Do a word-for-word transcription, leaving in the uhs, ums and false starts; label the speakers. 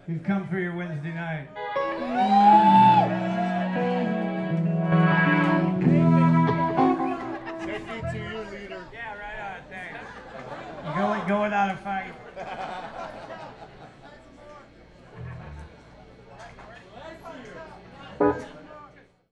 Speaker 1: We've come for your Wednesday night.
Speaker 2: Safety to you, leader.
Speaker 1: Yeah, right on. Thanks. Going, going on a fight.